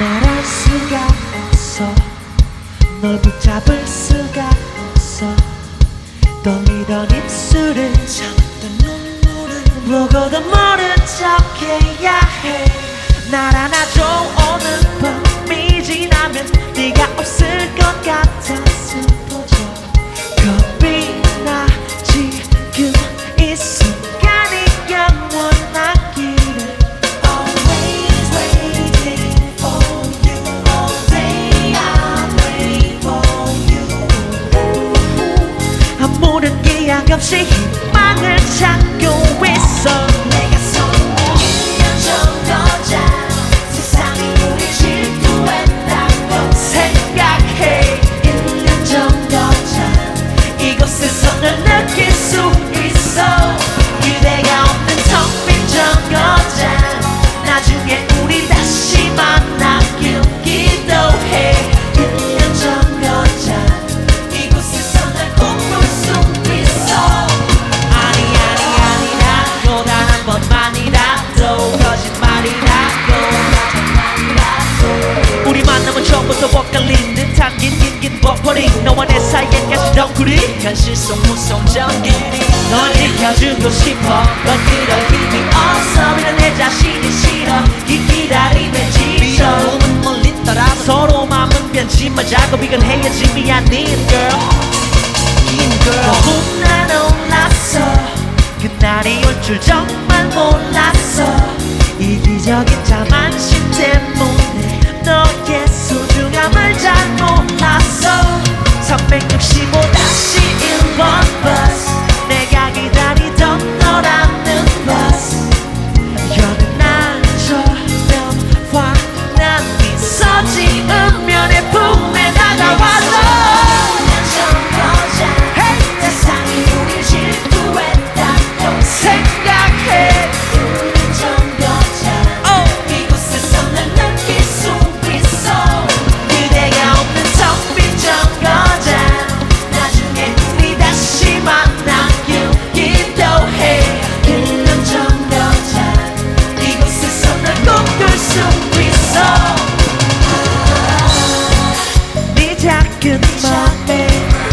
말할 수가 없어 널 붙잡을 수가 없어 떨리던 입술을 참던 눈물을 보고도 모른 척해야 해 날 안아줘 오늘 밤이 지나면 네가 없을 것 같아 슬퍼져 겁이 나 지금 이 순간이 영원하기를 Always waiting for you. All day I'm waiting for you. 아무런 기약 없이 희망을 찾고 있어 내가 서 1년 정도잖아. 세상이 우리 질투했다고 생각해 1년 정도잖아. 이곳에서 널 느낄 수 있어 그대가 없는 텅 빈 정거장 나중에 우리 다시 만나길 기도해 1년 정도잖아. 이곳에서 날 꼭 볼 수 있어. 아니라고 단 한 번만이라도 거짓말이라고 우리 만남은 처음부터 엇갈린 듯한 긴 버퍼링 너와 내 사이에까지 덩그리 현실 속 무서운 전개리 널 지켜주고 싶어 넌 그럴 힘이 없어 그냥 내 자신이 싫어 긴 기다림에 지쳐 미움은 멀리 따라 서로 마음은 변치 말자고 이건 헤어짐이 아닌 girl 너무나 놀랐어 그날이 올 줄 정말 몰랐어 이기적인 자만심 때문에 너의 소중함을 잘 몰랐어 365-1번 버스 내가 기다리던 너라는 버스 여느 나처럼 환한 미소 지으며 내 품에 다가와서 세상이 우리 질투했다고 생각해 이곳에서 날 느낄 수 있어 그대가 없는 텅 빈 정거장 나중에 우리 다시 만나길 기도해 1년 정도잖아. 이곳에서 널 꼭 볼 수 있어 네 작은 맘에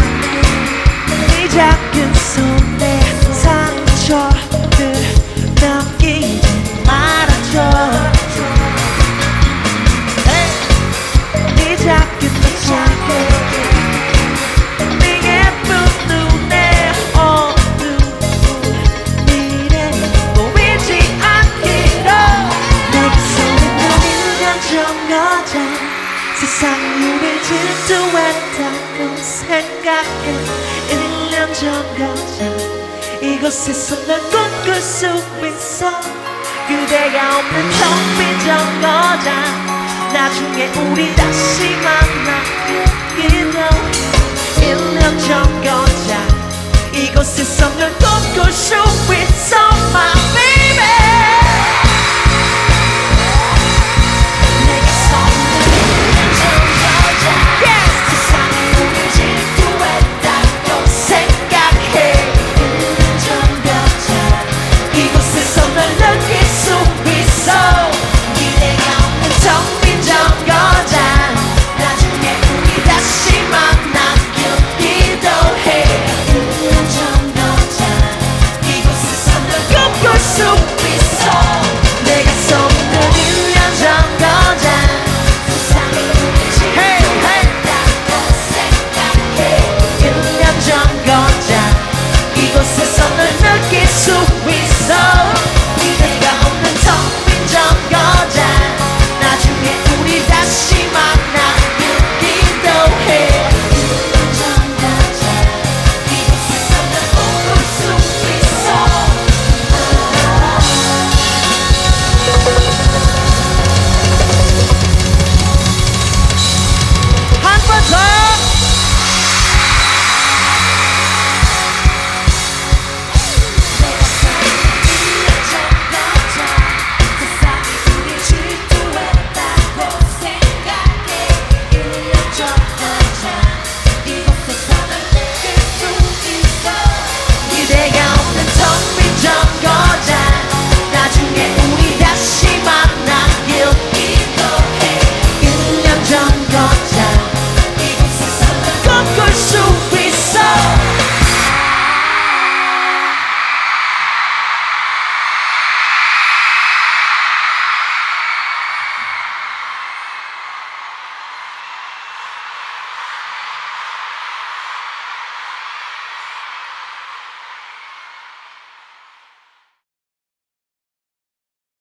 네 작은 손에 상처들 남기지 말아줘 네 작은 눈에 네 예쁜 눈에 어두운 미래는 보이지 않기로 내게 서는 1년 정거장 세상이 우릴 질투했다고 생각해 1년 정거장 이곳에서 널 꿈꿀 수 있어 그대가 없는 텅 빈 정거장 나중에 우리 다시 만나기로 1년 정거장 이곳에서 널 꿈꿀 수 있어 my baby